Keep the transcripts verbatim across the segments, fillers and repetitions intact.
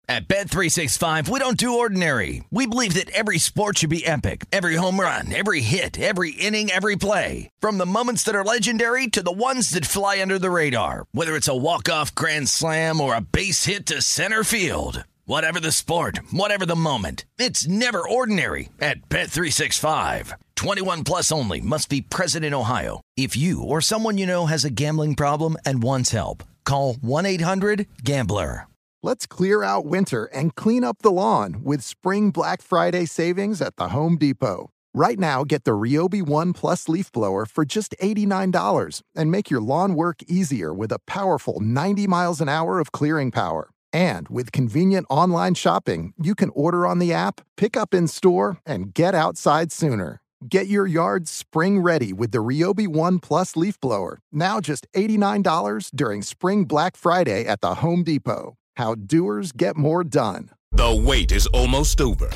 At Bet three sixty-five, we don't do ordinary. We believe that every sport should be epic. Every home run, every hit, every inning, every play. From the moments that are legendary to the ones that fly under the radar. Whether it's a walk-off grand slam or a base hit to center field. Whatever the sport, whatever the moment. It's never ordinary at Bet three sixty-five. twenty-one plus only. Must be present in Ohio. If you or someone you know has a gambling problem and wants help, call one eight hundred gambler. Let's clear out winter and clean up the lawn with Spring Black Friday savings at the Home Depot. Right now, get the Ryobi One Plus leaf blower for just eighty-nine dollars and make your lawn work easier with a powerful ninety miles an hour of clearing power. And with convenient online shopping, you can order on the app, pick up in store, and get outside sooner. Get your yard spring ready with the Ryobi One Plus leaf blower, now just eighty-nine dollars during Spring Black Friday at the Home Depot. How doers get more done. The wait is almost over.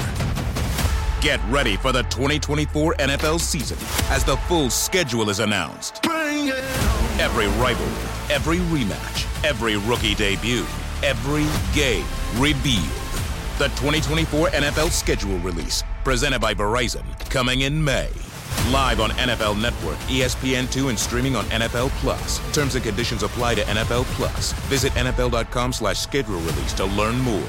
Get ready for the twenty twenty-four N F L season as the full schedule is announced. Bring it on. Every rivalry, every rematch, every rookie debut, every game revealed. The twenty twenty-four N F L schedule release, presented by Verizon, coming in May. Live on N F L Network, E S P N two, and streaming on N F L Plus. Terms and conditions apply to N F L Plus. Visit N F L dot com slash schedule release to learn more.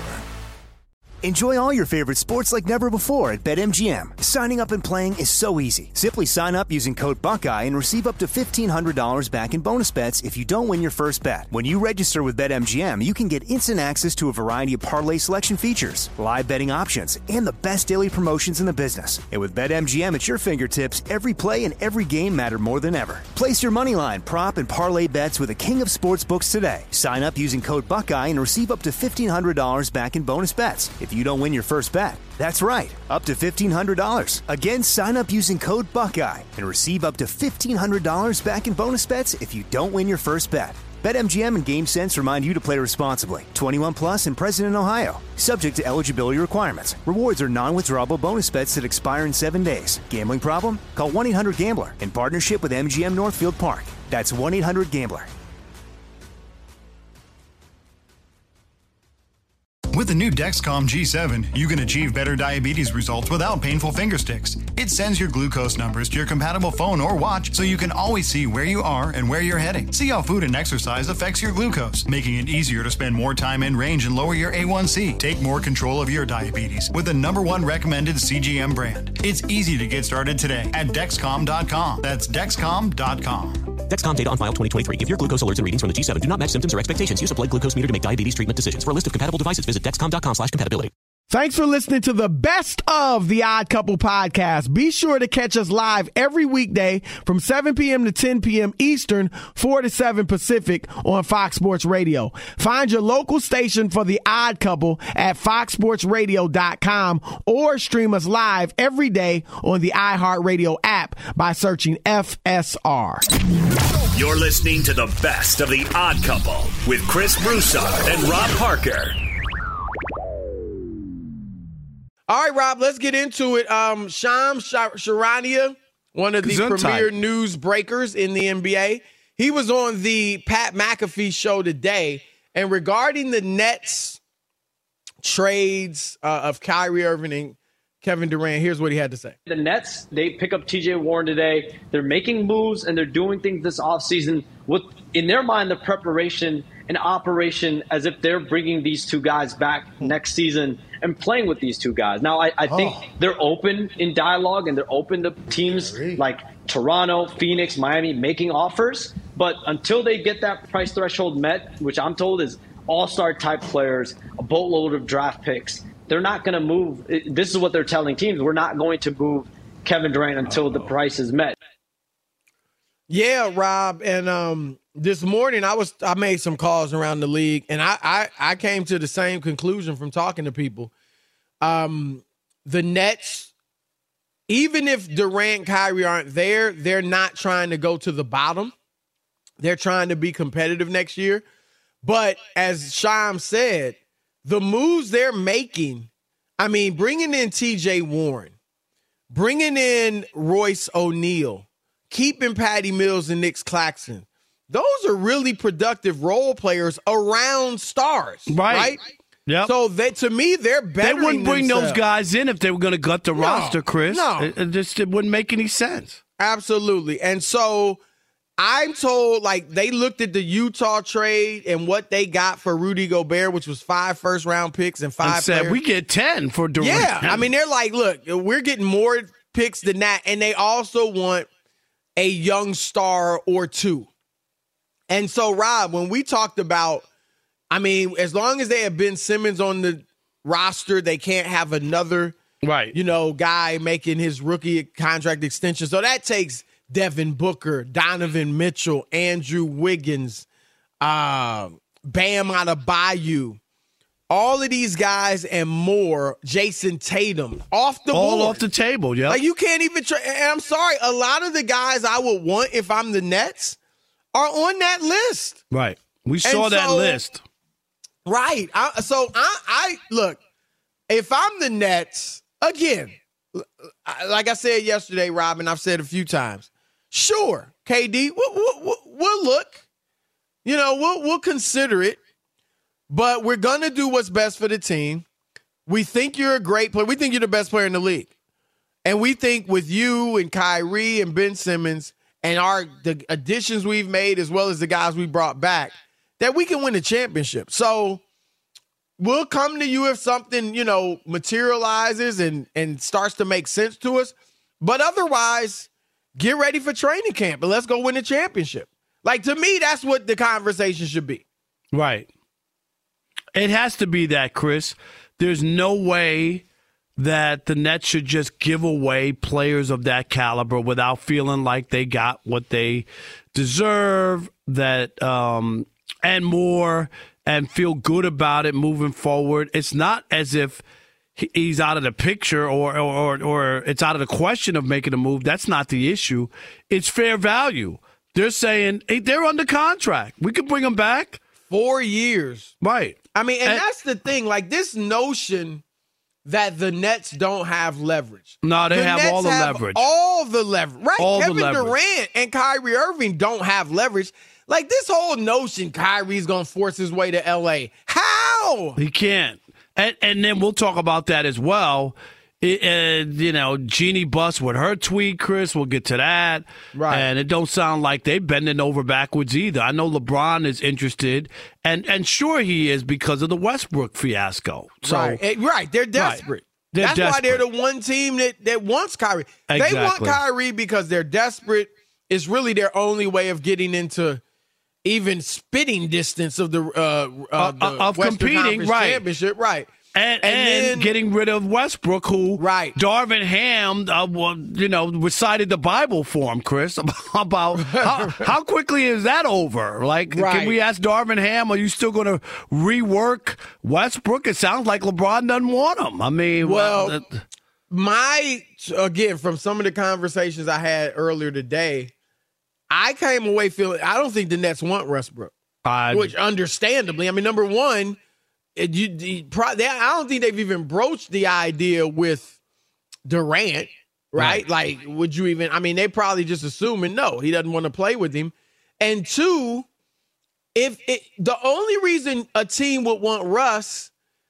Enjoy all your favorite sports like never before at BetMGM. Signing up and playing is so easy. Simply sign up using code Buckeye and receive up to fifteen hundred dollars back in bonus bets if you don't win your first bet. When you register with BetMGM, you can get instant access to a variety of parlay selection features, live betting options, and the best daily promotions in the business. And with BetMGM at your fingertips, every play and every game matter more than ever. Place your moneyline, prop, and parlay bets with the king of sportsbooks today. Sign up using code Buckeye and receive up to fifteen hundred dollars back in bonus bets if you don't win your first bet. That's right, up to fifteen hundred dollars. Again, sign up using code Buckeye and receive up to fifteen hundred dollars back in bonus bets if you don't win your first bet. BetMGM and GameSense remind you to play responsibly. twenty-one plus and present in Ohio. Subject to eligibility requirements. Rewards are non-withdrawable bonus bets that expire in seven days. Gambling problem? Call one eight hundred gambler in partnership with M G M Northfield Park. That's one eight hundred gambler. With the new Dexcom G seven, you can achieve better diabetes results without painful finger sticks. It sends your glucose numbers to your compatible phone or watch so you can always see where you are and where you're heading. See how food and exercise affects your glucose, making it easier to spend more time in range and lower your A one C. Take more control of your diabetes with the number one recommended C G M brand. It's easy to get started today at Dexcom dot com. That's Dexcom dot com. Dexcom data on file twenty twenty-three. If your glucose alerts and readings from the G seven do not match symptoms or expectations, use a blood glucose meter to make diabetes treatment decisions. For a list of compatible devices, visit Dexcom dot com slash compatibility. Thanks for listening to the best of the Odd Couple podcast. Be sure to catch us live every weekday from seven p.m. to ten p.m. Eastern, four to seven Pacific on Fox Sports Radio. Find your local station for the Odd Couple at fox sports radio dot com or stream us live every day on the iHeartRadio app by searching F S R. You're listening to the best of the Odd Couple with Chris Broussard and Rob Parker. All right, Rob, let's get into it. Um, Shams Charania, one of the Gesundheit. premier news breakers in the N B A, he was on the Pat McAfee show today, and regarding the Nets trades uh, of Kyrie Irving and Kevin Durant, here's what he had to say. The Nets, they pick up T J Warren today. They're making moves, and they're doing things this offseason with, in their mind, the preparation and operation as if they're bringing these two guys back next season and playing with these two guys. Now, I, I think Oh. they're open in dialogue, and they're open to teams like Toronto, Phoenix, Miami making offers. But until they get that price threshold met, which I'm told is all-star type players, a boatload of draft picks, they're not going to move. This is what they're telling teams. We're not going to move Kevin Durant until the price is met. Yeah, Rob, and um, this morning I was I made some calls around the league, and I, I, I came to the same conclusion from talking to people. Um, the Nets, even if Durant and Kyrie aren't there, they're not trying to go to the bottom. They're trying to be competitive next year. But as Shams said, the moves they're making, I mean, bringing in T J Warren, bringing in Royce O'Neal, keeping Patty Mills and Nick Claxton, those are really productive role players around stars, Right. right? Yep. So they, to me, they're better. They wouldn't bring themselves. those guys in if they were going to gut the No, roster, Chris. no. It, it just it wouldn't make any sense. Absolutely. And so I'm told, like, they looked at the Utah trade and what they got for Rudy Gobert, which was five first-round picks and five and said, players. we get ten for Durant. Yeah. I mean, they're like, look, we're getting more picks than that. And they also want a young star or two. And so, Rob, when we talked about, I mean, as long as they have Ben Simmons on the roster, they can't have another, right, you know, guy making his rookie contract extension. So that takes Devin Booker, Donovan Mitchell, Andrew Wiggins, uh, Bam Adebayo, all of these guys and more, Jason Tatum, off the all board. off the table, yeah. Like, you can't even try. And I'm sorry, a lot of the guys I would want if I'm the Nets are on that list. Right. We saw And that so- list. Right. I, so I, I look, if I'm the Nets, again, like I said yesterday, Robin, I've said a few times, sure, K D, we'll, we'll, we'll look, you know, we'll, we'll consider it, but we're going to do what's best for the team. We think you're a great player. We think you're the best player in the league. And we think with you and Kyrie and Ben Simmons and our the additions we've made as well as the guys we brought back, that we can win a championship. So we'll come to you if something, you know, materializes and, and starts to make sense to us. But otherwise, get ready for training camp and let's go win a championship. Like, to me, that's what the conversation should be. Right. It has to be that, Chris. There's no way that the Nets should just give away players of that caliber without feeling like they got what they deserve, that um, and more, and feel good about it moving forward. It's not as if he's out of the picture or, or, or it's out of the question of making a move. That's not the issue. It's fair value. They're saying, hey, they're under contract. We could bring them back. Four years. Right. I mean, and, And- that's the thing. Like, this notion that the Nets don't have leverage. No, they The have Nets all the have leverage. All the leverage. Right. All the Kevin leverage. Durant and Kyrie Irving don't have leverage. Like, this whole notion Kyrie's going to force his way to L A. How? He can't. And, and then we'll talk about that as well. It, uh, you know, Jeannie Buss with her tweet, Chris, we'll get to that. Right. And it don't sound like they're bending over backwards either. I know LeBron is interested, and, and sure he is because of the Westbrook fiasco. So, right. Eh, right. They're desperate. They're That's desperate. why they're the one team that, that wants Kyrie. They want Exactly. Kyrie because they're desperate. It's really their only way of getting into even spitting distance of the, uh, uh, Uh, the of Western competing, Conference right. championship. Right. And, And and, then- getting rid of Westbrook, who Right. Darvin Ham, uh, well, you know, recited the Bible for him, Chris, about how, how quickly is that over? Like, Right. can we ask Darvin Ham, are you still going to rework Westbrook? It sounds like LeBron doesn't want him. I mean, Well, well, uh, My, again, from some of the conversations I had earlier today, I came away feeling, I don't think the Nets want Westbrook. I, Which, understandably, I mean, number one, it, you, you, pro, they, I don't think they've even broached the idea with Durant, right? Right. Like, would you even? I mean, they probably just assuming no, he doesn't want to play with him. And two, if it, the only reason a team would want Russ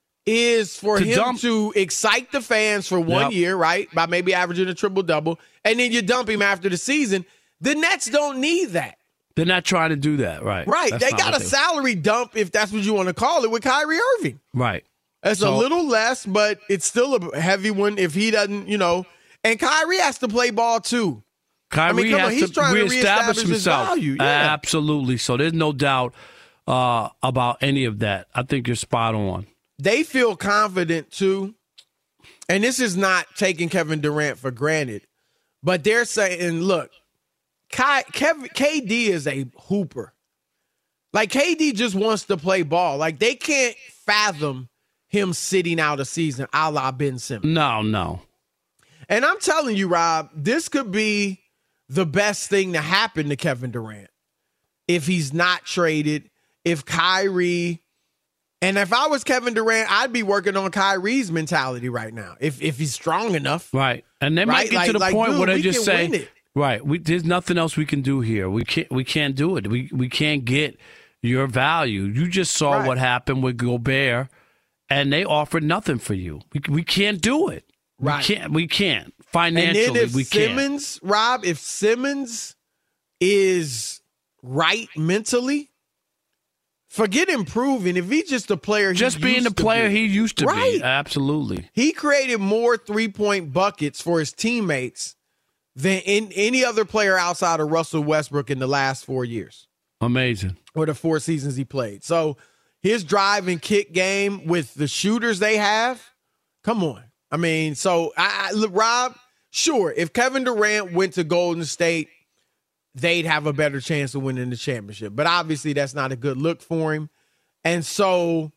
is for To him dump- to excite the fans for one Yep. year, right? By maybe averaging a triple double, and then you dump him after the season. The Nets don't need that. they're not trying to do that, right? Right. That's they not got what a salary dump, if that's what you want to call it, with Kyrie Irving. Right. It's a So- little less, but it's still a heavy one if he doesn't, you know. And Kyrie has to play ball too. Kyrie mean, come on, has he's to trying to reestablish reestablish his himself. value, yeah. Absolutely. So there's no doubt uh, about any of that. I think you're spot on. They feel confident too. And this is not taking Kevin Durant for granted, but they're saying, look, Ky, Kevin, K D is a hooper. Like, K D just wants to play ball. Like, they can't fathom him sitting out a season a la Ben Simmons. No, no. And I'm telling you, Rob, this could be the best thing to happen to Kevin Durant if he's not traded, if Kyrie, and if I was Kevin Durant, I'd be working on Kyrie's mentality right now, if if he's strong enough. Right. And they Right? might get Like- to the like, point dude, where they we just can say, win it. right, we, there's nothing else we can do here. We can't we can't do it. We we can't get your value. You just saw Right. what happened with Gobert and they offered nothing for you. We, we can't do it. Right. We can't. We can't. Financially, and then if we Simmons, can't. Rob, if Simmons is right mentally, forget improving. If he's just a player, just he being used the to player be. he used to right. be, absolutely. He created more three-point buckets for his teammates than in any other player outside of Russell Westbrook in the last four years. Amazing. Or the four seasons he played. So his drive and kick game with the shooters they have, come on. I mean, so I, I look, Rob, sure, if Kevin Durant went to Golden State, they'd have a better chance of winning the championship. But obviously that's not a good look for him. And so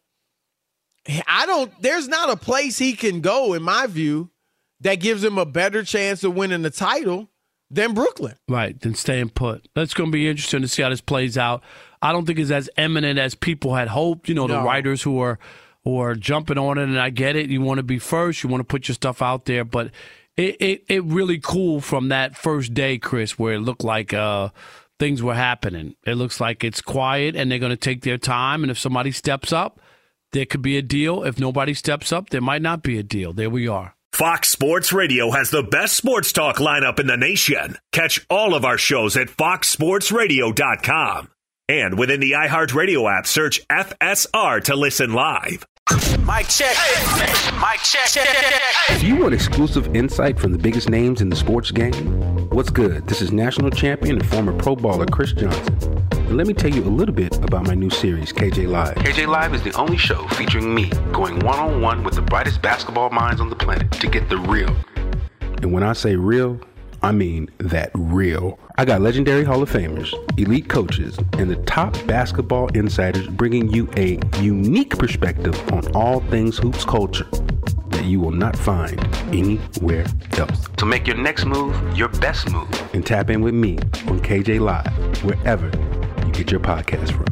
I don't, there's not a place he can go, in my view, that gives him a better chance of winning the title than Brooklyn. Right, than staying put. That's going to be interesting to see how this plays out. I don't think it's as eminent as people had hoped. You know, No. the writers who are who are jumping on it, and I get it. You want to be first. You want to put your stuff out there. But it, it, it really cool from that first day, Chris, where it looked like uh, things were happening. It looks like it's quiet, and they're going to take their time. And if somebody steps up, there could be a deal. If nobody steps up, there might not be a deal. There we are. Fox Sports Radio has the best sports talk lineup in the nation. Catch all of our shows at fox sports radio dot com. And within the iHeartRadio app, search F S R to listen live. Mic check. Mic check. If you want exclusive insight from the biggest names in the sports game, what's good? This is national champion and former pro baller Chris Johnson. And let me tell you a little bit about my new series, K J Live. K J Live is the only show featuring me going one-on-one with the brightest basketball minds on the planet to get the real. And when I say real, I mean that real. I got legendary Hall of Famers, elite coaches, and the top basketball insiders bringing you a unique perspective on all things hoops culture that you will not find anywhere else. So make your next move your best move and tap in with me on K J Live, wherever you get your podcast from.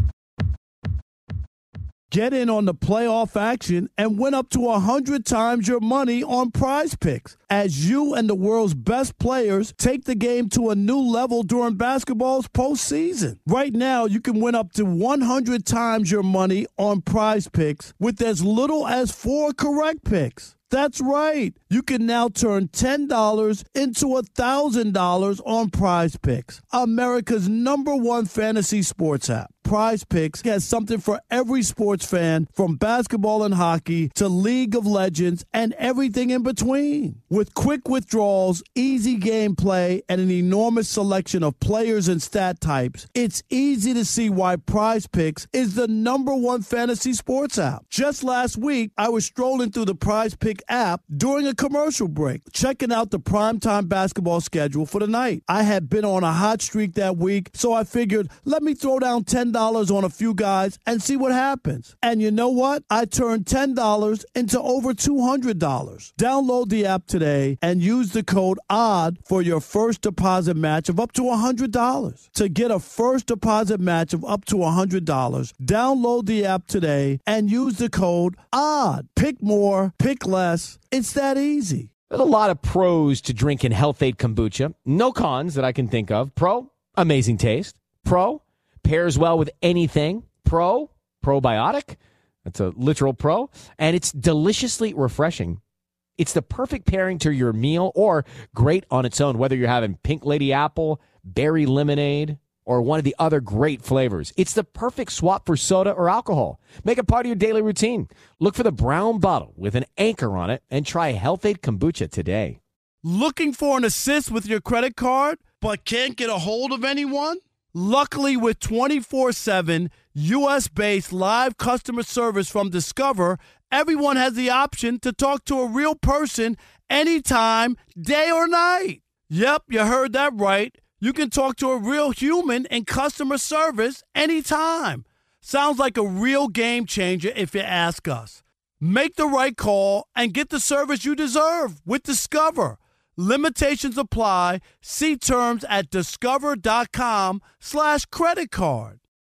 Get in on the playoff action and win up to one hundred times your money on Prize Picks as you and the world's best players take the game to a new level during basketball's postseason. Right now, you can win up to one hundred times your money on Prize Picks with as little as four correct picks. That's right. You can now turn ten dollars into one thousand dollars on Prize Picks, America's number one fantasy sports app. Prize Picks has something for every sports fan, from basketball and hockey to League of Legends and everything in between. With quick withdrawals, easy gameplay, and an enormous selection of players and stat types, it's easy to see why Prize Picks is the number one fantasy sports app. Just last week, I was strolling through the Prize Pick app during a commercial break, checking out the primetime basketball schedule for the night. I had been on a hot streak that week, so I figured, let me throw down ten dollars on a few guys and see what happens. And you know what? I turned ten dollars into over two hundred dollars. Download the app today and use the code O D D for your first deposit match of up to one hundred dollars. To get a first deposit match of up to one hundred dollars, download the app today and use the code O D D. Pick more, pick less. It's that easy. There's a lot of pros to drinking Health-Ade kombucha. No cons that I can think of. Pro, amazing taste. Pro, pairs well with anything. Pro, probiotic. That's a literal pro. And it's deliciously refreshing. It's the perfect pairing to your meal, or great on its own, whether you're having pink lady apple, berry lemonade, or one of the other great flavors. It's the perfect swap for soda or alcohol. Make it part of your daily routine. Look for the brown bottle with an anchor on it and try Health-Ade kombucha today. Looking for an assist with your credit card but can't get a hold of anyone? Luckily, with twenty-four seven U S-based live customer service from Discover, everyone has the option to talk to a real person anytime, day or night. Yep, you heard that right. You can talk to a real human in customer service anytime. Sounds like a real game changer if you ask us. Make the right call and get the service you deserve with Discover. Limitations apply. See terms at discover.com slash credit card.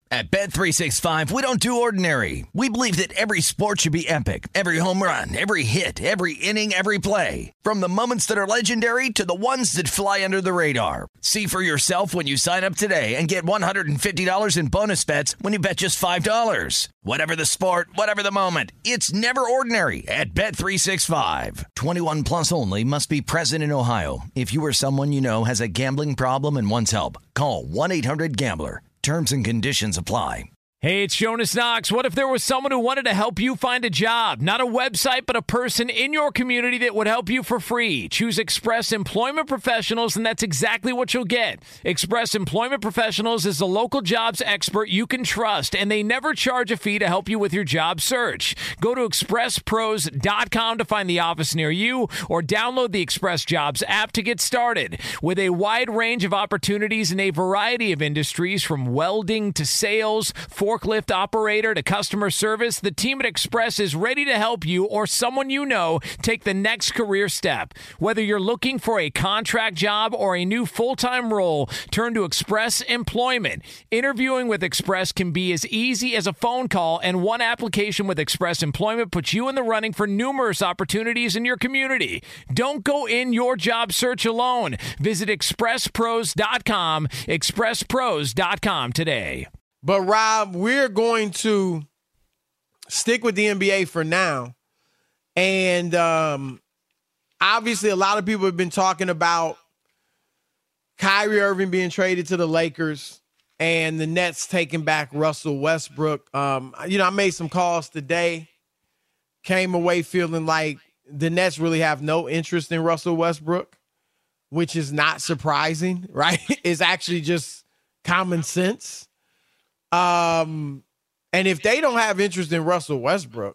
At Bet three sixty-five, we don't do ordinary. We believe that every sport should be epic. Every home run, every hit, every inning, every play. From the moments that are legendary to the ones that fly under the radar. See for yourself when you sign up today and get one hundred fifty dollars in bonus bets when you bet just five dollars. Whatever the sport, whatever the moment, it's never ordinary at Bet three sixty-five. twenty-one plus only. Must be present in Ohio. If you or someone you know has a gambling problem and wants help, call one eight hundred gambler. Terms and conditions apply. Hey, it's Jonas Knox. What if there was someone who wanted to help you find a job? Not a website, but a person in your community that would help you for free. Choose Express Employment Professionals, and that's exactly what you'll get. Express Employment Professionals is the local jobs expert you can trust, and they never charge a fee to help you with your job search. Go to express pros dot com to find the office near you, or download the Express Jobs app to get started. With a wide range of opportunities in a variety of industries, from welding to sales, for forklift operator to customer service, the team at Express is ready to help you or someone you know take the next career step. Whether you're looking for a contract job or a new full-time role, turn to Express Employment. Interviewing with Express can be as easy as a phone call, and one application with Express Employment puts you in the running for numerous opportunities in your community. Don't go in your job search alone. Visit express pros dot com, express pros dot com today. But, Rob, we're going to stick with the N B A for now. And um, obviously a lot of people have been talking about Kyrie Irving being traded to the Lakers and the Nets taking back Russell Westbrook. Um, you know, I made some calls today, came away feeling like the Nets really have no interest in Russell Westbrook, which is not surprising, right? It's actually just common sense. Um, and if they don't have interest in Russell Westbrook,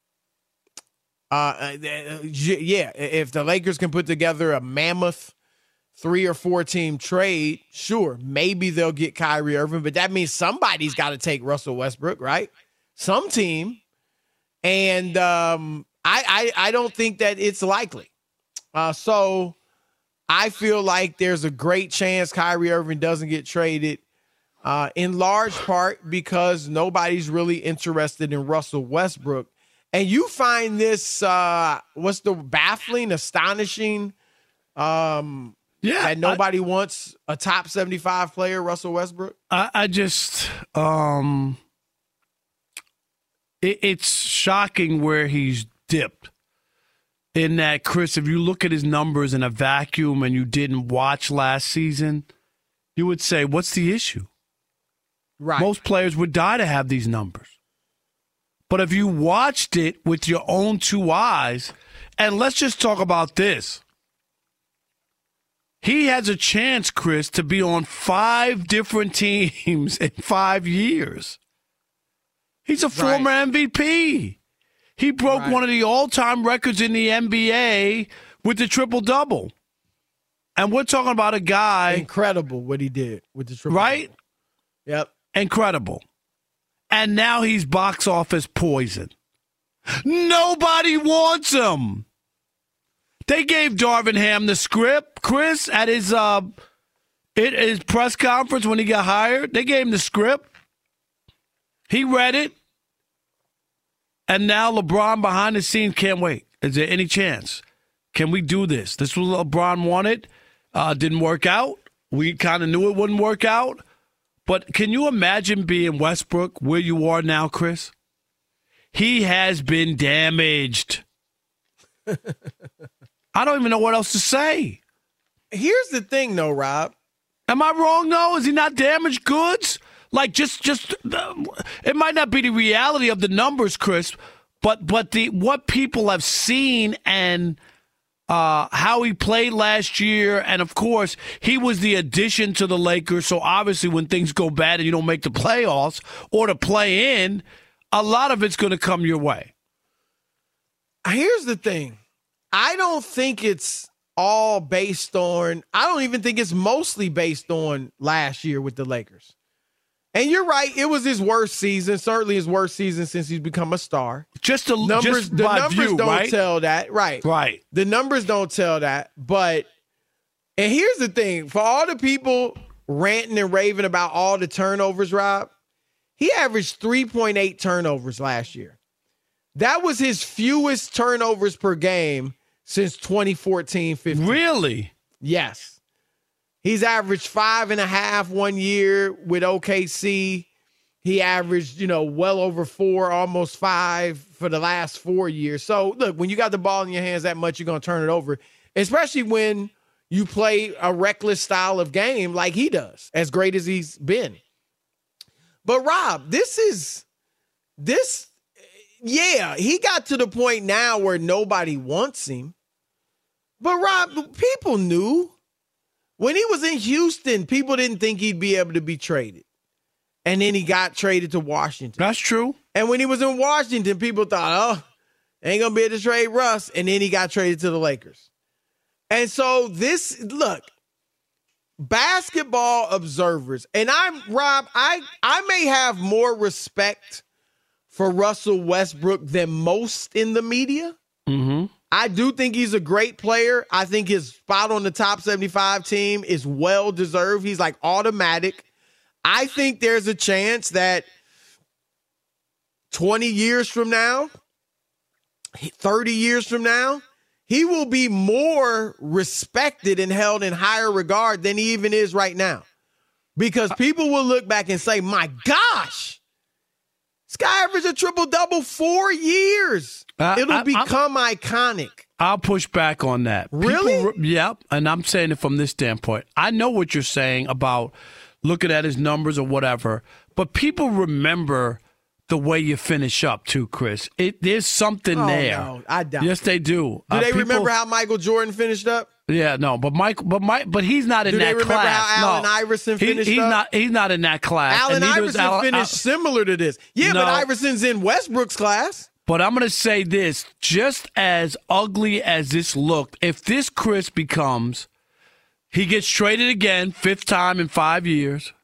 uh, yeah, if the Lakers can put together a mammoth three or four team trade, sure, maybe they'll get Kyrie Irving, but that means somebody's got to take Russell Westbrook, right? Some team. And um, I, I, I don't think that it's likely. Uh, so I feel like there's a great chance Kyrie Irving doesn't get traded. Uh, in large part because nobody's really interested in Russell Westbrook. And you find this, uh, what's the baffling, astonishing, um, yeah, that nobody I, wants a top seventy-five player, Russell Westbrook? I, I just, um, it, it's shocking where he's dipped. In that, Chris, if you look at his numbers in a vacuum and you didn't watch last season, you would say, what's the issue? Right. Most players would die to have these numbers. But if you watched it with your own two eyes, and let's just talk about this. He has a chance, Chris, to be on five different teams in five years. He's a right. former M V P. He broke right. one of the all-time records in the N B A with the triple-double. And we're talking about a guy. Incredible what he did with the triple-double. Right? Yep. Incredible. And now he's box office poison. Nobody wants him. They gave Darvin Ham the script, Chris, at his uh, it, his press conference when he got hired. They gave him the script. He read it. And now LeBron behind the scenes can't wait. Is there any chance? Can we do this? This was what LeBron wanted. Uh, didn't work out. We kind of knew it wouldn't work out. But can you imagine being Westbrook where you are now, Chris? He has been damaged. I don't even know what else to say. Here's the thing, though, Rob. Am I wrong, though? Is he not damaged goods? Like, just, just, uh, it might not be the reality of the numbers, Chris, but but the what people have seen and uh, how he played last year, and of course, he was the addition to the Lakers. So obviously, when things go bad and you don't make the playoffs or to play in, a lot of it's going to come your way. Here's the thing. I don't think it's all based on, I don't even think it's mostly based on last year with the Lakers. And you're right, it was his worst season, certainly his worst season since he's become a star. Just the numbers, just the by numbers view, don't right? tell that. Right. Right. The numbers don't tell that. But, and here's the thing, for all the people ranting and raving about all the turnovers, Rob, He averaged three point eight turnovers last year. That was his fewest turnovers per game since twenty fourteen fifteen. Really? Yes. He's averaged five and a half one year with O K C. He averaged, you know, well over four, almost five for the last four years. So, look, when you got the ball in your hands that much, you're going to turn it over, especially when you play a reckless style of game like he does, as great as he's been. But, Rob, this is – this – yeah, he got to the point now where nobody wants him. But, Rob, people knew. When he was in Houston, people didn't think he'd be able to be traded. And then he got traded to Washington. That's true. And when he was in Washington, people thought, oh, ain't going to be able to trade Russ. And then he got traded to the Lakers. And so this, look, basketball observers, and I'm, Rob, I, I may have more respect for Russell Westbrook than most in the media. Mm-hmm. I do think he's a great player. I think his spot on the top seventy-five team is well-deserved. He's like automatic. I think there's a chance that twenty years from now, thirty years from now, he will be more respected and held in higher regard than he even is right now. Because people will look back and say, my gosh, this guy averaged a triple-double four years. Uh, It'll I, become I, iconic. I'll push back on that. Really? People, yeah, and I'm saying it from this standpoint. I know what you're saying about looking at his numbers or whatever, but people remember the way you finish up too, Chris. It, there's something oh, there. No, I doubt. Yes, they do. Do uh, they people, remember how Michael Jordan finished up? Yeah, no, but Mike, but Mike, but he's not in do that they remember class. How Allen no. Iverson he, finished he's up? not. He's not in that class. Allen Iverson Al, finished Al, similar to this. Yeah, no, but Iverson's in Westbrook's class. But I'm going to say this, just as ugly as this looked, if this Chris becomes, he gets traded again, fifth time in five years,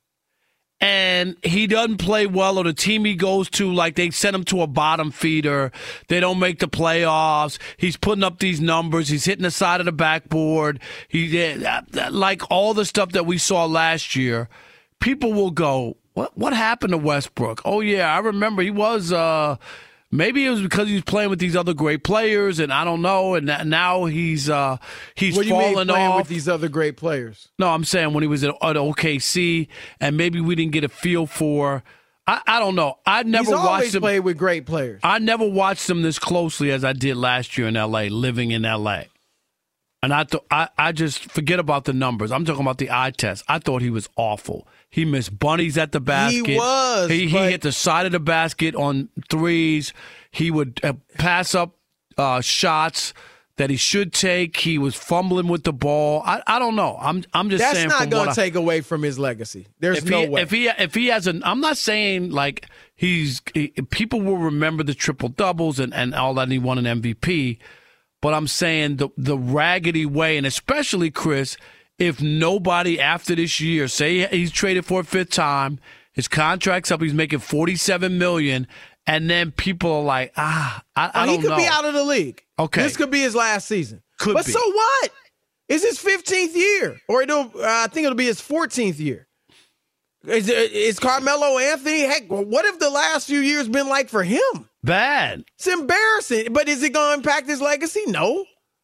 and he doesn't play well, or the team he goes to, like they send him to a bottom feeder, they don't make the playoffs, he's putting up these numbers, he's hitting the side of the backboard, he like all the stuff that we saw last year, people will go, what, what happened to Westbrook? Oh, yeah, I remember he was uh, – maybe it was because he was playing with these other great players, and I don't know. And now he's uh, he's what do you falling mean playing off with these other great players. No, I'm saying when he was at, at O K C, and maybe we didn't get a feel for. I, I don't know. I never he's watched him play with great players. I never watched him this closely as I did last year in L A, living in L A. And I thought I, I just forget about the numbers. I'm talking about the eye test. I thought he was awful. He missed bunnies at the basket. He was. He, he but... hit the side of the basket on threes. He would uh, pass up uh, shots that he should take. He was fumbling with the ball. I, I don't know. I'm I'm just That's saying. That's not going to take away from his legacy. There's if no he, way. If he if he has an, I'm not saying like he's he, people will remember the triple doubles and, and all that. And he won an M V P. But I'm saying the the raggedy way, and especially Chris, if nobody after this year, say he's traded for a fifth time, his contract's up, he's making forty-seven million dollars, and then people are like, ah, I, I oh, don't he could know. be out of the league. Okay, this could be his last season. Could but be. so what? It's his fifteenth year, or it'll. Uh, I think it'll be his fourteenth year. Is, is Carmelo Anthony? Heck, what have the last few years been like for him? Bad. It's embarrassing. But is it going to impact his legacy? No.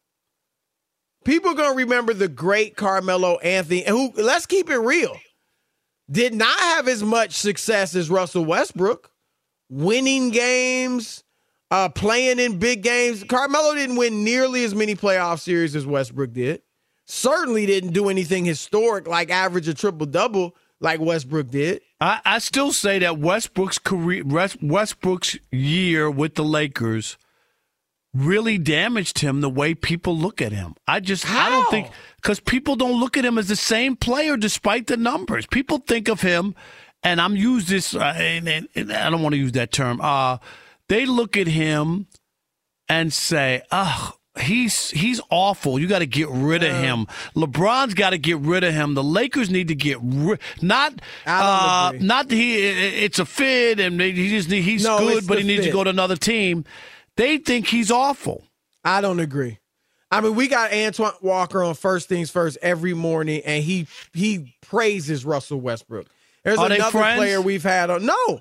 People are going to remember the great Carmelo Anthony, who, let's keep it real, did not have as much success as Russell Westbrook. Winning games, uh, playing in big games. Carmelo didn't win nearly as many playoff series as Westbrook did. Certainly didn't do anything historic like average a triple-double like Westbrook did. I, I still say that Westbrook's career, Westbrook's year with the Lakers really damaged him the way people look at him. I just, How? I don't think, because people don't look at him as the same player despite the numbers. People think of him, and I'm use this, uh, and, and, and I don't want to use that term. Uh, they look at him and say, "Ugh, he's he's awful. You got to get rid of him. LeBron's got to get rid of him. The Lakers need to get rid. Not, uh, not that he. It's a fit, and he just he's no, good, but he needs fit. to go to another team." They think he's awful. I don't agree. I mean, we got Antoine Walker on First Things First every morning, and he he praises Russell Westbrook. There's Are another they friends? player we've had on. No,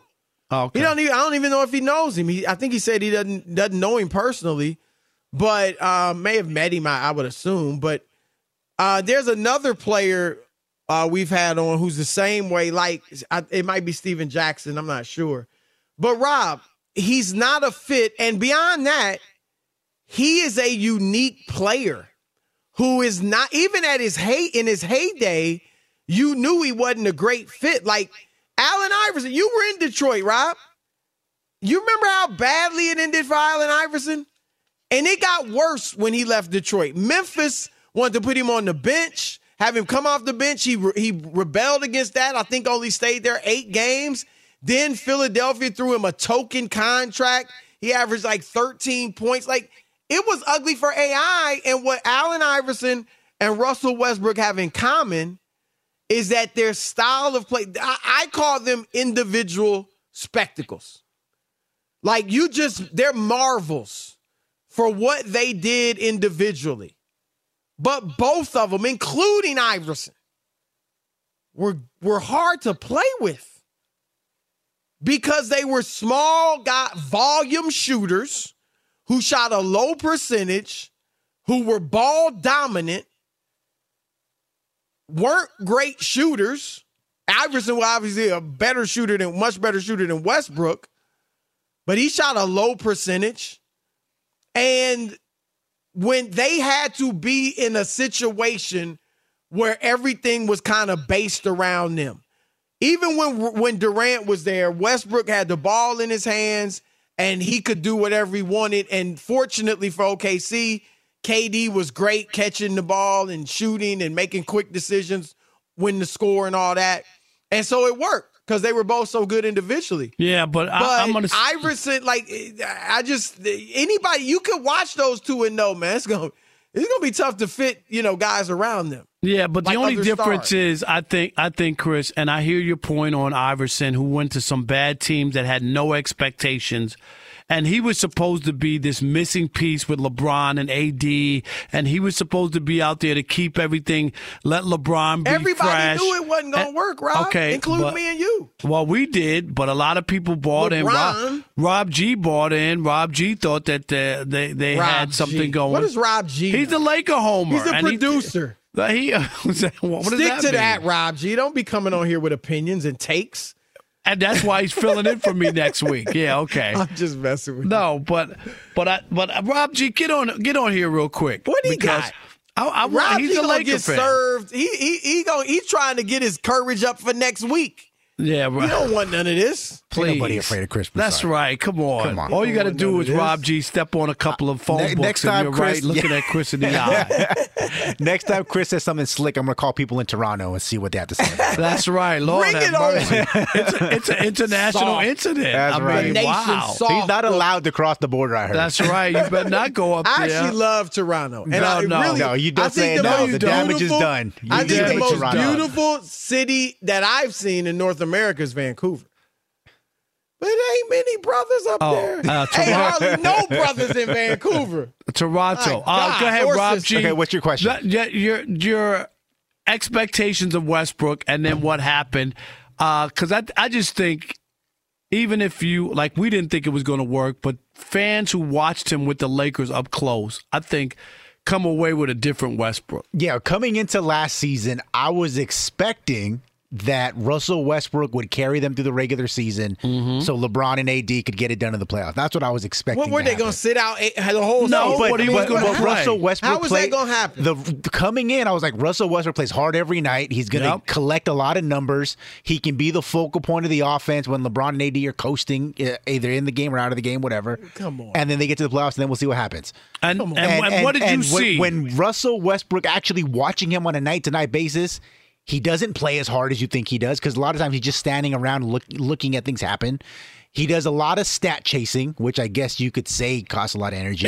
Okay. He don't even, I don't even know if he knows him. He, I think he said he doesn't doesn't know him personally, but uh, may have met him, I, I would assume. But uh, there's another player uh, we've had on who's the same way. Like I, it might be Steven Jackson. I'm not sure. But Rob, he's not a fit. And beyond that, he is a unique player who is not, even at his hey in his heyday, you knew he wasn't a great fit. Like Allen Iverson, you were in Detroit, Rob. You remember how badly it ended for Allen Iverson? And it got worse when he left Detroit. Memphis wanted to put him on the bench, have him come off the bench. He re- he rebelled against that. I think only stayed there eight games. Then Philadelphia threw him a token contract. He averaged like thirteen points. Like, it was ugly for A I. And what Allen Iverson and Russell Westbrook have in common is that their style of play, I, I call them individual spectacles. Like, you just, they're marvels for what they did individually. But both of them, including Iverson, were, were hard to play with because they were small, got volume shooters who shot a low percentage, who were ball dominant, weren't great shooters. Iverson was obviously a better shooter than, much better shooter than Westbrook, but he shot a low percentage. And when they had to be in a situation where everything was kind of based around them, even when, when Durant was there, Westbrook had the ball in his hands and he could do whatever he wanted. And fortunately for O K C, K D was great catching the ball and shooting and making quick decisions, win the score and all that. And so it worked because they were both so good individually. Yeah, but, but I, I'm going to... Iverson, like, I just, anybody, you could watch those two and know, man, it's going to it's gonna be tough to fit, you know, guys around them. Yeah, but like the only difference stars. is, I think, I think, Chris, and I hear your point on Iverson, who went to some bad teams that had no expectations. And he was supposed to be this missing piece with LeBron and A D, and he was supposed to be out there to keep everything, let LeBron be Everybody fresh. knew it wasn't going to work, Rob, okay, including but, me and you. Well, we did, but a lot of people bought LeBron. in. Rob, Rob G bought in. Rob G thought that uh, they, they Rob had something G. going. What is Rob G? He's a Laker homer. He's a and producer. He, he, what does Stick that to mean? that, Rob G. Don't be coming on here with opinions and takes. And that's why he's filling in for me next week. Yeah, okay. I'm just messing with no, you. No, but but I, but uh, Rob G, get on get on here real quick. What he because got? I, I, Rob he's G a gonna Laker get fan. served. He he he going he's trying to get his courage up for next week. Yeah, right. You don't want none of this. Please. Ain't nobody afraid of Chris Broussard. That's right. Come on. Come on. All you got to want do none is of Rob this. G step on a couple of phone Ne- books next and time, you're Chris- right looking yeah. at Chris in the eye. Next time Chris says something slick, I'm going to call people in Toronto and see what they have to say. That's right. Lord Bring have it on. mercy. It's, a, it's an international Soft. incident. That's I right. mean, Nation wow. soft. He's not allowed to cross the border, I heard. That's right. You better not go up I there. actually love Toronto. And No, I no. really, No, you don't I think say the no. most The damage is beautiful- done. You I think the damage most is done. beautiful city that I've seen in North America is Vancouver. But there ain't many brothers up Oh, there. uh, Ain't Toronto. hardly no brothers in Vancouver. Toronto. My Uh, God, go ahead, or Rob sister. G. Okay, what's your question? That- yeah, your your expectations of Westbrook and then what happened. Because I I just think even if you like, we didn't think it was going to work, but fans who watched him with the Lakers up close, I think, come away with a different Westbrook. Yeah, coming into last season, I was expecting that Russell Westbrook would carry them through the regular season so LeBron and A D could get it done in the playoffs. That's what I was expecting. What were to they happen. going to sit out eight, the whole No, season? but But, he but, was gonna but play. Russell Westbrook How was played, that going to happen? The coming in, I was like, Russell Westbrook plays hard every night. He's going to Yep. collect a lot of numbers. He can be the focal point of the offense when LeBron and A D are coasting, uh, either in the game or out of the game, whatever. Come on. And then they get to the playoffs, and then we'll see what happens. And, and, and what did you and when- see? when Russell Westbrook, actually watching him on a night-to-night basis, he doesn't play as hard as you think he does because a lot of times he's just standing around look, looking at things happen. He does a lot of stat chasing, which I guess you could say costs a lot of energy.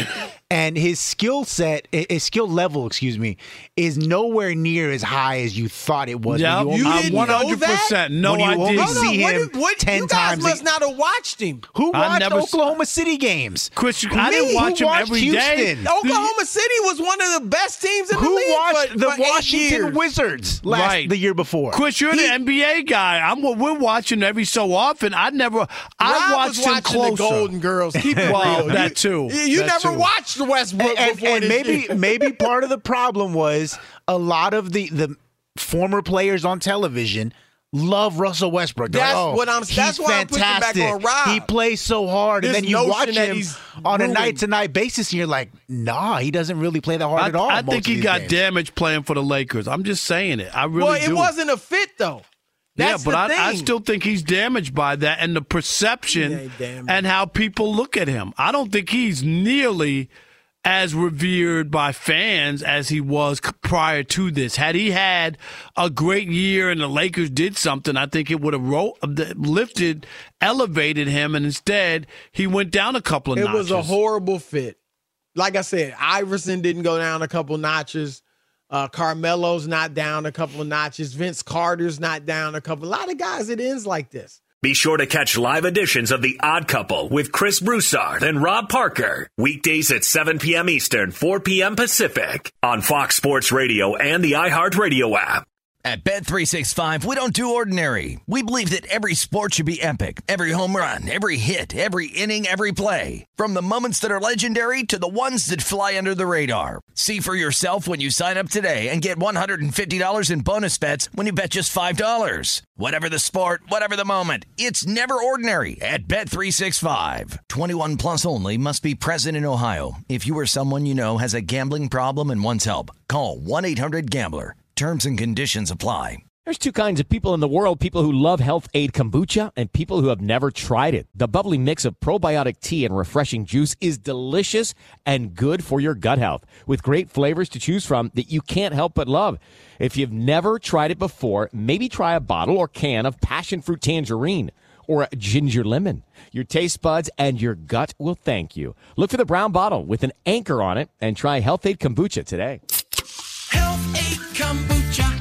and his skill set, his skill level, excuse me, is nowhere near as high as you thought it was. Yeah, when you, you I one hundred percent no when you idea. only Hold on, see what him did- what- ten you guys times. must not have watched him. Who I watched never- Oklahoma City games? Chris, I didn't Me? watch Who him watched every day. Houston? Oklahoma City was one of the best teams in the Who league watched for, the for eight Washington years. Wizards last Right. the year before? Chris, you're He- the N B A guy. I'm we're watching every so often. I never I Rob watched was him watching closer. the Golden Girls. Keep it Well, real. that You- too. You, you That never too. watched Westbrook and, before and this maybe year. maybe part of the problem was a lot of the the former players on television love Russell Westbrook. They're That's like, oh, what I'm- he's that's why I'm pushing back fantastic. on Rob. He plays so hard, and This then you notion watch that him he's on a ruined. night to night basis, and you're like, nah, he doesn't really play that hard I, at all. I most think of he these got games. damaged playing for the Lakers. I'm just saying it. I really well, it do. wasn't a fit though. That's yeah, but the I, I thing. still think he's damaged by that and the He perception ain't damaged. and how people look at him. I don't think he's nearly as revered by fans as he was c- prior to this. Had he had a great year and the Lakers did something, I think it would have ro- lifted, elevated him, and instead he went down a couple of It notches. was a horrible fit. Like I said, Iverson didn't go down a couple notches. Uh, Carmelo's not down a couple of notches. Vince Carter's not down a couple. A lot of guys, it ends like this. Be sure to catch live editions of The Odd Couple with Chris Broussard and Rob Parker. Weekdays at seven p.m. Eastern, four p.m. Pacific on Fox Sports Radio and the iHeartRadio app. At Bet three sixty-five, we don't do ordinary. We believe that every sport should be epic. Every home run, every hit, every inning, every play. From the moments that are legendary to the ones that fly under the radar. See for yourself when you sign up today and get one hundred fifty dollars in bonus bets when you bet just five dollars. Whatever the sport, whatever the moment, it's never ordinary at Bet three sixty-five. twenty-one plus only. Must be present in Ohio. If you or someone you know has a gambling problem and wants help, call one eight hundred gambler. Terms and conditions apply. There's two kinds of people in the world, people who love Health Aid Kombucha and people who have never tried it. The bubbly mix of probiotic tea and refreshing juice is delicious and good for your gut health, with great flavors to choose from that you can't help but love. If you've never tried it before, maybe try a bottle or can of passion fruit tangerine or a ginger lemon. Your taste buds and your gut will thank you. Look for the brown bottle with an anchor on it and try Health Aid Kombucha today. Kombucha.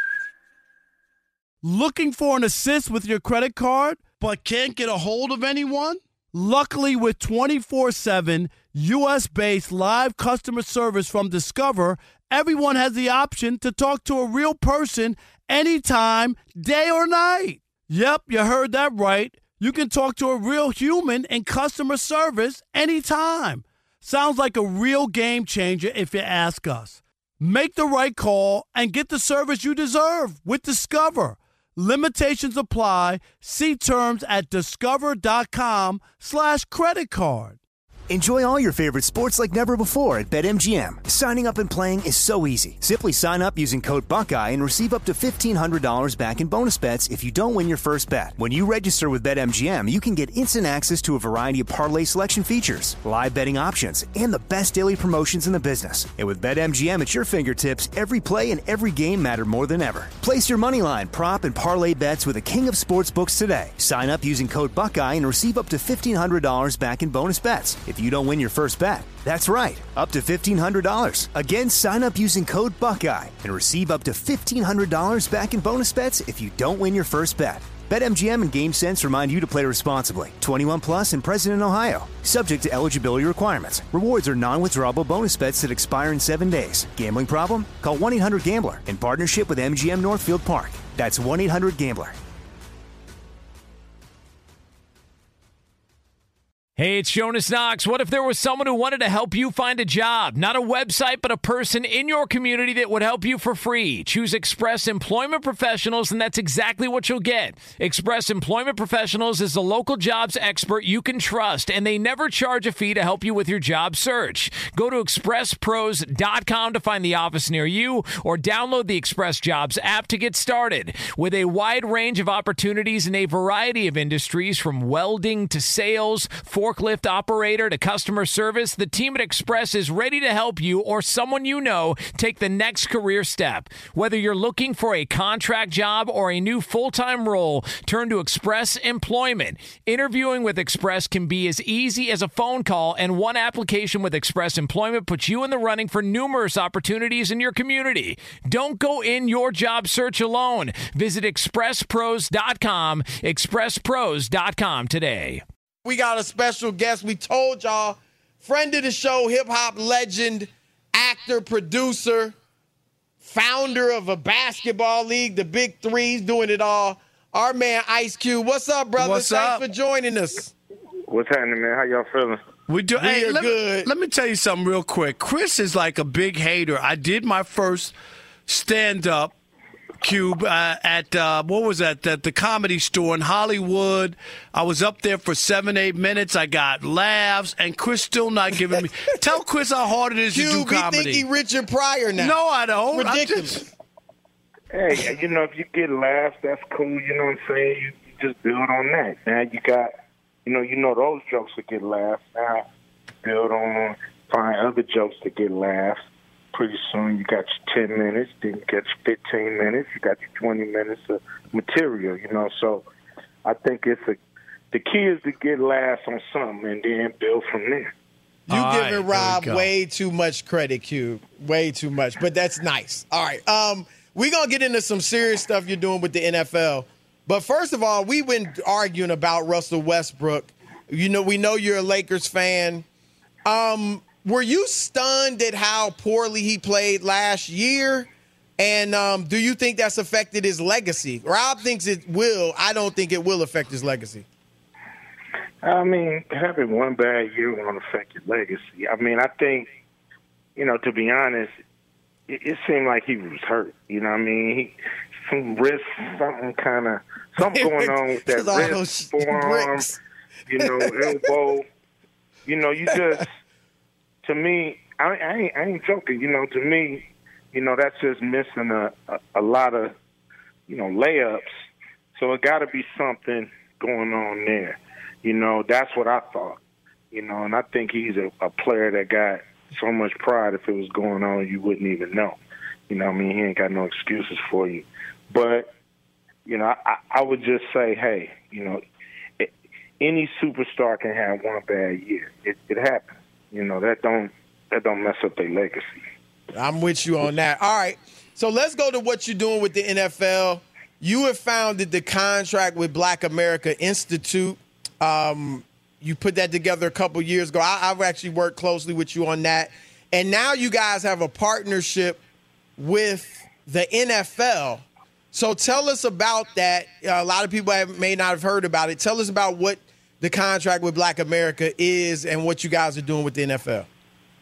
Looking for an assist with your credit card, but can't get a hold of anyone? Luckily, with twenty-four seven U S-based live customer service from Discover, everyone has the option to talk to a real person anytime, day or night. Yep, you heard that right. You can talk to a real human in customer service anytime. Sounds like a real game changer if you ask us. Make the right call and get the service you deserve with Discover. Limitations apply. See terms at discover.com slash credit card. Enjoy all your favorite sports like never before at BetMGM. Signing up and playing is so easy. Simply sign up using code Buckeye and receive up to fifteen hundred dollars back in bonus bets if you don't win your first bet. When you register with BetMGM, you can get instant access to a variety of parlay selection features, live betting options, and the best daily promotions in the business. And with BetMGM at your fingertips, every play and every game matter more than ever. Place your moneyline, prop, and parlay bets with the king of sportsbooks today. Sign up using code Buckeye and receive up to fifteen hundred dollars back in bonus bets if you don't win your first bet. That's right, up to fifteen hundred dollars. Again, sign up using code Buckeye and receive up to fifteen hundred dollars back in bonus bets if you don't win your first bet. BetMGM and GameSense remind you to play responsibly. twenty-one plus and present in Ohio. Subject to eligibility requirements. Rewards are non-withdrawable bonus bets that expire in seven days. Gambling problem? Call one eight hundred gambler in partnership with M G M Northfield Park. That's one eight hundred gambler. Hey, it's Jonas Knox. What if there was someone who wanted to help you find a job? Not a website, but a person in your community that would help you for free. Choose Express Employment Professionals, and that's exactly what you'll get. Express Employment Professionals is the local jobs expert you can trust, and they never charge a fee to help you with your job search. Go to express pros dot com to find the office near you, or download the Express Jobs app to get started. With a wide range of opportunities in a variety of industries, from welding to sales, for forklift operator to customer service, the team at Express is ready to help you or someone you know take the next career step. Whether you're looking for a contract job or a new full-time role, turn to Express Employment. Interviewing with Express can be as easy as a phone call, and one application with Express Employment puts you in the running for numerous opportunities in your community. Don't go in your job search alone. Visit express pros dot com, express pros dot com today. We got a special guest. We told y'all, friend of the show, hip-hop legend, actor, producer, founder of a basketball league, the Big Three's doing it all. Our man Ice Cube. What's up, brother? What's Thanks up? for joining us. What's happening, man? How y'all feeling? We do. We hey, are let, good. Me, let me tell you something real quick. Chris is like a big hater. I did my first stand-up Cube uh, at uh, what was that? At the Comedy Store in Hollywood. I was up there for seven, eight minutes. I got laughs, and Chris still not giving me. Tell Chris how hard it is Cube, to do we comedy. think he Richard Pryor now. No, I don't. Ridiculous. Just... Hey, you know, if you get laughs, that's cool. You know what I'm saying? You, you just build on that. Now you got, you know, you know those jokes that get laughs. Now build on, find other jokes that get laughs. Pretty soon you got your ten minutes, then you got your fifteen minutes, you got your twenty minutes of material, you know. So I think it's a, the key is to get laughs on something and then build from there. You All giving right, Rob way too much credit, Cube. Way too much. But that's nice. All right. Um, we're going to get into some serious stuff you're doing with the N F L. But first of all, we've been arguing about Russell Westbrook. You know, we know you're a Lakers fan. Um, were you stunned at how poorly he played last year? And um, do you think that's affected his legacy? Rob thinks it will. I don't think it will affect his legacy. I mean, having one bad year won't affect your legacy. I mean, I think, you know, to be honest, it, it seemed like he was hurt. You know what I mean? He, some wrist, something kind of, something going on with that wrist, forearm, you know, elbow. You know, you just, to me, I, I, ain't, I ain't joking. You know, to me, you know, that's just missing a, a, a lot of, you know, layups. So it got to be something going on there. You know, that's what I thought. You know, and I think he's a, a player that got so much pride. If it was going on, you wouldn't even know. You know what I mean? He ain't got no excuses for you. But, you know, I, I would just say, hey, you know, it, any superstar can have one bad year. It, it happens. You know, that don't that don't mess up their legacy. I'm with you on that. All right. So let's go to what you're doing with the N F L. You have founded the Contract with Black America Institute. Um, you put that together a couple years ago. I, I've actually worked closely with you on that. And now you guys have a partnership with the N F L. So tell us about that. Uh, a lot of people have, may not have heard about it. Tell us about what the Contract with Black America is and what you guys are doing with the N F L.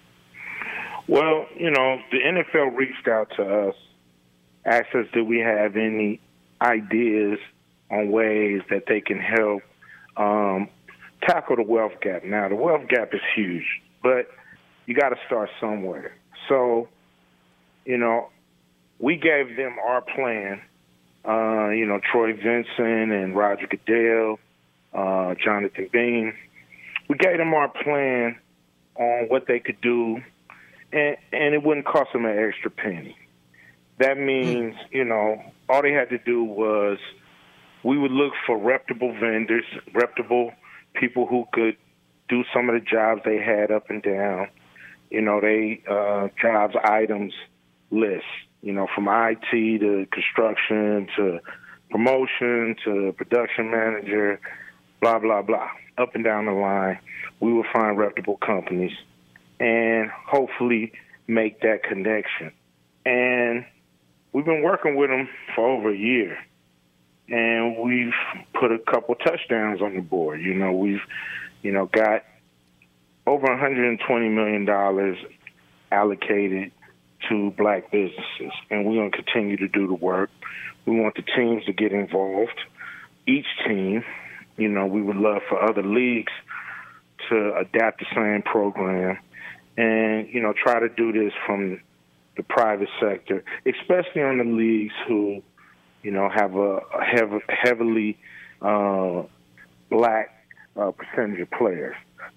Well, you know, the N F L reached out to us, asked us, do we have any ideas on ways that they can help um, tackle the wealth gap. Now, the wealth gap is huge, but you got to start somewhere. So, you know, we gave them our plan. Uh, you know, Troy Vincent and Roger Goodell, uh, Jonathan Bean. We gave them our plan on what they could do, and, and it wouldn't cost them an extra penny. That means, you know, all they had to do was we would look for reputable vendors, reputable people who could do some of the jobs they had up and down. You know, they uh, jobs items list, you know, from I T to construction to promotion to production manager, blah, blah, blah, up and down the line. We would find reputable companies and hopefully make that connection. And we've been working with them for over a year, and we've put a couple touchdowns on the board. You know, we've, you know, got over one hundred twenty million dollars allocated to black businesses, and we're going to continue to do the work. We want the teams to get involved. Each team, you know, we would love for other leagues to adapt the same program and, you know, try to do this from the private sector, especially on the leagues who, you know, have a, a heavy, heavily uh, black uh, percentage of players.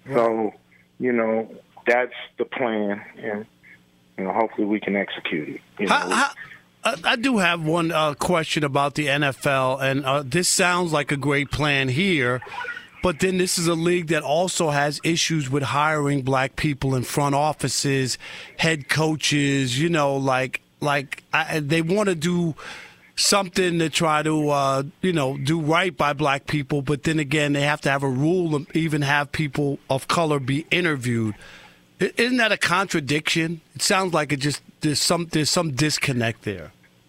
Right. So, you know, that's the plan, and you know, hopefully we can execute it. You know? How, how, I do have one uh, question about the N F L, and uh, this sounds like a great plan here, but then this is a league that also has issues with hiring black people in front offices, head coaches. You know, like like I, they want to do something to try to, uh, you know, do right by black people. But then again, they have to have a rule and even have people of color be interviewed. Isn't that a contradiction? It sounds like it just there's some there's some disconnect there.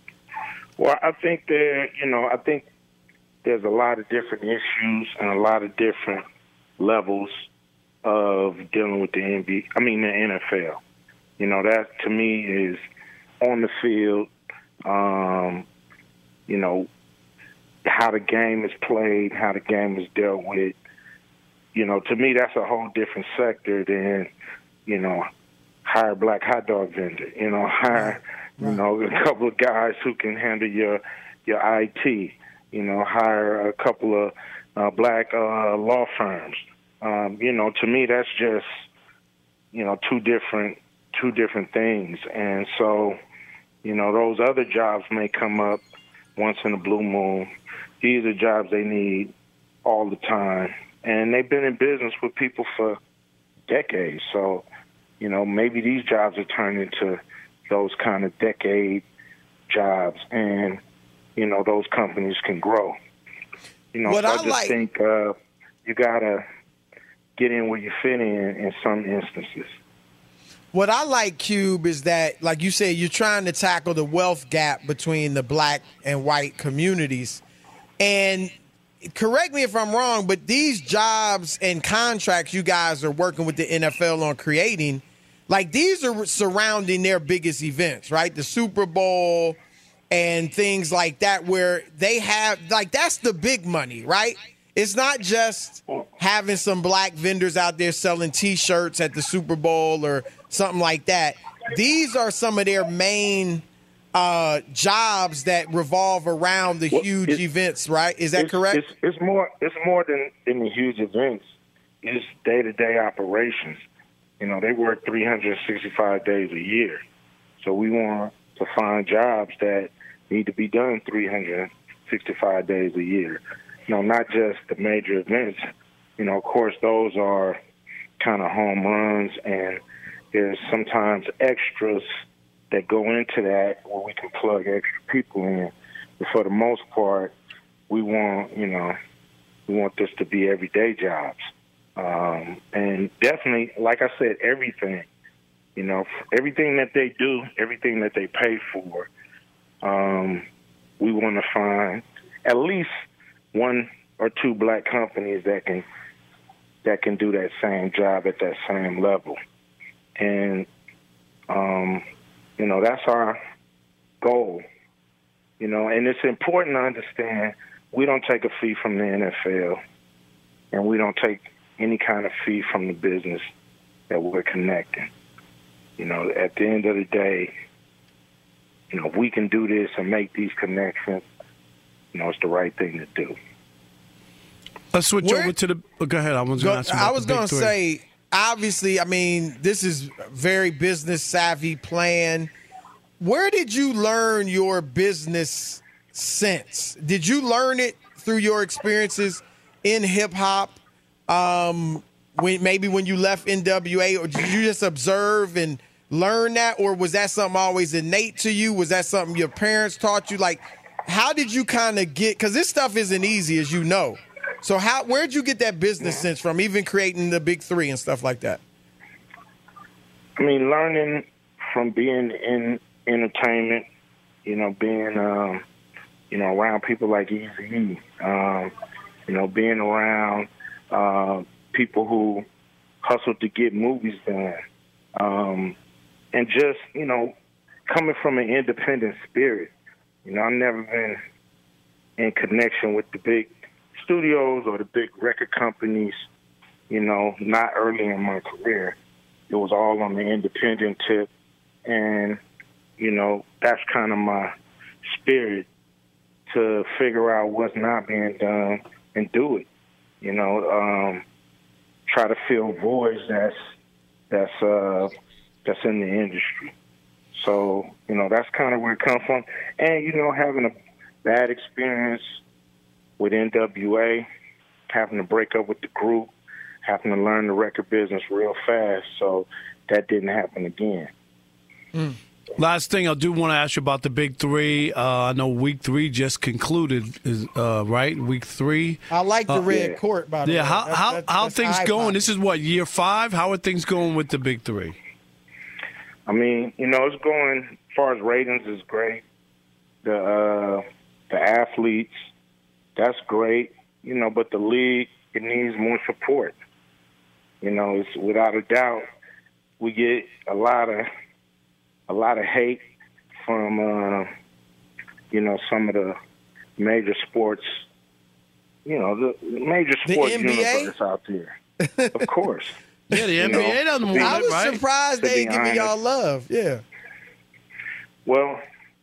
Well, I think there, you know, I think there's a lot of different issues and a lot of different levels of dealing with the N B A. I mean, the N F L. You know, that to me is on the field. Um, you know, how the game is played, how the game is dealt with. You know, to me, that's a whole different sector than, you know, hire a black hot dog vendor. You know, hire, you know, a couple of guys who can handle your your I T. You know, hire a couple of uh, black uh, law firms. Um, you know, to me, that's just, you know, two different two different things. And so, you know, those other jobs may come up once in a blue moon. These are jobs they need all the time. And they've been in business with people for decades. So, you know, maybe these jobs are turned into those kind of decade jobs, and, you know, those companies can grow. You know, what so I, I just like- think uh, you got to get in where you fit in in some instances. What I like, Cube, is that, like you said, you're trying to tackle the wealth gap between the black and white communities. And correct me if I'm wrong, but these jobs and contracts you guys are working with the N F L on creating, like these are surrounding their biggest events, right? The Super Bowl and things like that, where they have, like, that's the big money, right? It's not just having some black vendors out there selling T-shirts at the Super Bowl or something like that. These are some of their main uh, jobs that revolve around the Well, huge it's- events, right? Is that it's, correct? It's, it's more. It's more than, than the huge events. It's day-to-day operations. You know, they work three hundred sixty-five days a year. So we want to find jobs that need to be done three hundred sixty-five days a year. You know, not just the major events. You know, of course, those are kind of home runs, and there's sometimes extras that go into that where we can plug extra people in. But for the most part, we want, you know, we want this to be everyday jobs. Um, and definitely, like I said, everything, you know, everything that they do, everything that they pay for, um, we want to find at least one or two black companies that can that can do that same job at that same level. And, um, you know, that's our goal, you know, and it's important to understand we don't take a fee from the N F L, and we don't take any kind of fee from the business that we're connecting. You know, at the end of the day, you know, if we can do this and make these connections, you know, it's the right thing to do. Let's switch Where- over to the. Oh, go ahead. I was going to ask you I about was the big going to three. say, obviously, I mean, this is a very business savvy plan. Where did you learn your business sense? Did you learn it through your experiences in hip hop? Um, when maybe when you left N W A, or did you just observe and learn that, or was that something always innate to you? Was that something your parents taught you? Like, how did you kind of get? Because this stuff isn't easy, as you know. So how where'd you get that business sense from, even creating the big three and stuff like that? I mean, learning from being in entertainment, you know, being, um, you know, around people like Eazy-E, um, you know, being around uh, people who hustled to get movies done, um, and just, you know, coming from an independent spirit. You know, I've never been in connection with the big studios or the big record companies, you know, not early in my career. It was all on the independent tip. And, you know, that's kind of my spirit, to figure out what's not being done and do it. You know, um, try to fill voids that's that's uh, that's in the industry. So, you know, that's kind of where it comes from. And, you know, having a bad experience with N W A, having to break up with the group, having to learn the record business real fast. So that didn't happen again. Mm. Last thing, I do want to ask you about the Big Three. Uh, I know Week Three just concluded, is uh, right? Week Three. I like the uh, red yeah. court, by the yeah, way. how That's, how that's, how that's things eye going? popping. This is what, year five? How are things going with the Big Three? I mean, you know, it's going, as far as ratings, is great. The uh, the athletes, that's great. You know, but the league, it needs more support. You know, it's without a doubt, we get a lot of a lot of hate from, uh, you know, some of the major sports, you know, the major sports universe out there. Of course. Yeah, the You N B A know, doesn't to want be- I was it, right? surprised To they be ain't giving honest. y'all love. Yeah. Well,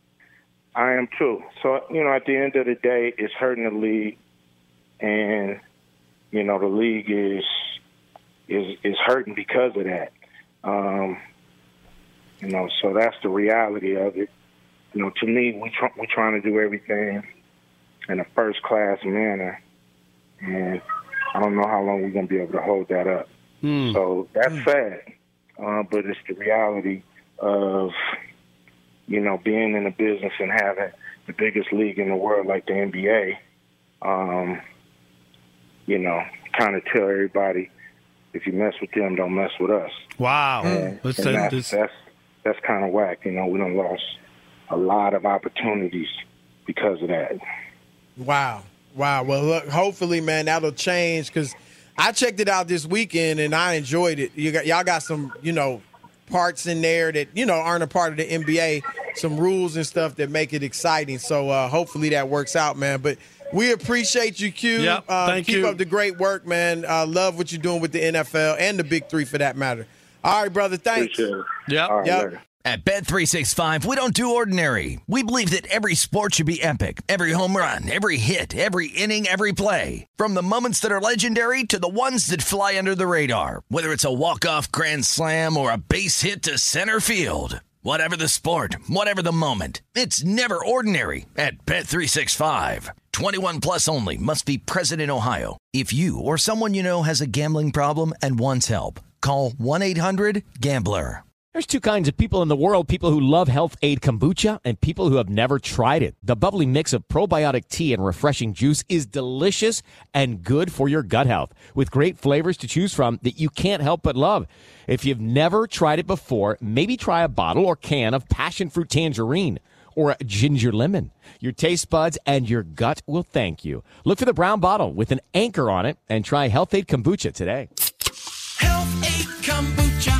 I am too. So, you know, at the end of the day, it's hurting the league, and, you know, the league is is is hurting because of that. Um, you know, so that's the reality of it. You know, to me, we try, we're trying to do everything in a first-class manner, and I don't know how long we're going to be able to hold that up. Hmm. So that's sad, uh, but it's the reality of, you know, being in the business and having the biggest league in the world like the N B A. Um, you know, kind of tell everybody, if you mess with them, don't mess with us. Wow. And, Let's and say that's, this. that's that's kind of whack. You know, we done lost a lot of opportunities because of that. Wow. Wow. Well, look, hopefully, man, that'll change because I checked it out this weekend and I enjoyed it. You got y'all got some, you know, parts in there that, you know, aren't a part of the N B A, some rules and stuff that make it exciting. So uh, hopefully that works out, man. But we appreciate you, Q. Yep, uh, thank keep you. up the great work, man. Uh, love what you're doing with the N F L and the Big Three for that matter. All right, brother. Thanks. Appreciate it. Yep. All right, Yep. later. At Bet three sixty-five, we don't do ordinary. We believe that every sport should be epic. Every home run, every hit, every inning, every play. From the moments that are legendary to the ones that fly under the radar. Whether it's a walk-off grand slam or a base hit to center field. Whatever the sport, whatever the moment. It's never ordinary at Bet three sixty-five. twenty-one plus only. Must be present in Ohio. If you or someone you know has a gambling problem and wants help, call one eight hundred gambler. There's two kinds of people in the world, people who love Health Aid Kombucha and people who have never tried it. The bubbly mix of probiotic tea and refreshing juice is delicious and good for your gut health, with great flavors to choose from that you can't help but love. If you've never tried it before, maybe try a bottle or can of passion fruit tangerine or a ginger lemon. Your taste buds and your gut will thank you. Look for the brown bottle with an anchor on it and try Health Aid Kombucha today. Health Aid Kombucha.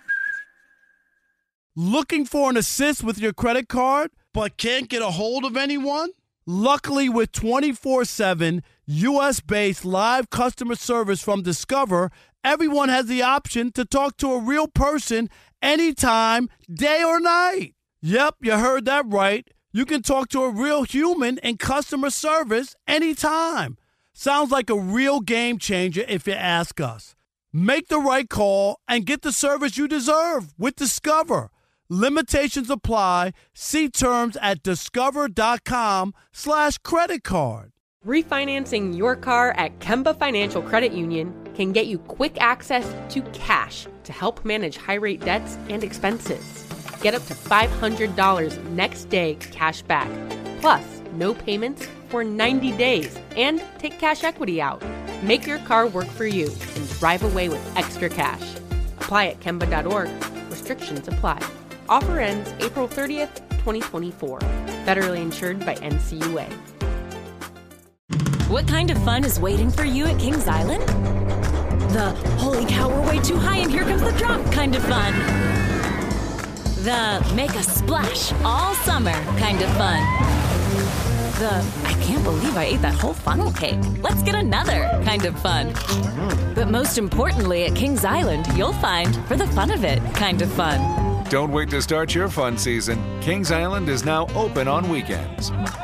Looking for an assist with your credit card, but can't get a hold of anyone? Luckily, with twenty-four seven U S-based live customer service from Discover, everyone has the option to talk to a real person anytime, day or night. Yep, you heard that right. You can talk to a real human in customer service anytime. Sounds like a real game changer if you ask us. Make the right call and get the service you deserve with Discover. Limitations apply. See terms at discover.com slash credit card. Refinancing your car at Kemba Financial Credit Union can get you quick access to cash to help manage high-rate debts and expenses. Get up to five hundred dollars next day cash back, plus no payments for ninety days, and take cash equity out. Make your car work for you and drive away with extra cash. Apply at Kemba dot org. Restrictions apply. Offer ends April thirtieth, twenty twenty-four. Federally insured by N C U A. What kind of fun is waiting for you at Kings Island? The holy cow, we're way too high and here comes the drop kind of fun. The make a splash all summer kind of fun. The I can't believe I ate that whole funnel cake. Let's get another kind of fun. But most importantly, at Kings Island, you'll find for the fun of it kind of fun. Don't wait to start your fun season. Kings Island is now open on weekends.